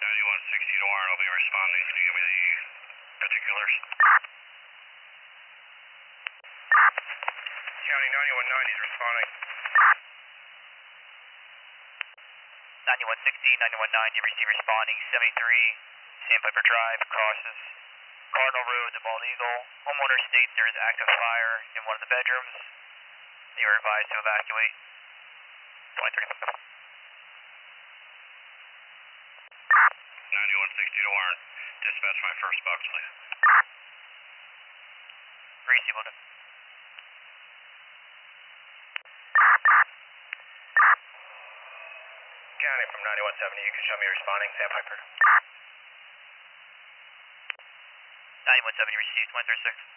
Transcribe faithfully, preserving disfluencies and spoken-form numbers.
ninety-one sixty to Warren will be responding. Can you give me the particulars? County ninety-one ninety is responding. ninety-one sixty, ninety-one ninety, receive responding. seventy-three, Sandpiper Drive, crosses Cardinal Road to Bald Eagle. Homeowner states there is active fire in one of the bedrooms. You are advised to evacuate. twenty thirty. ninety-one sixty to Warren. Dispatch my first box, please. Receive, loaded. County from ninety-one seventy, you can show me responding. Sandpiper. ninety-one seventy, received, twenty thirty-six.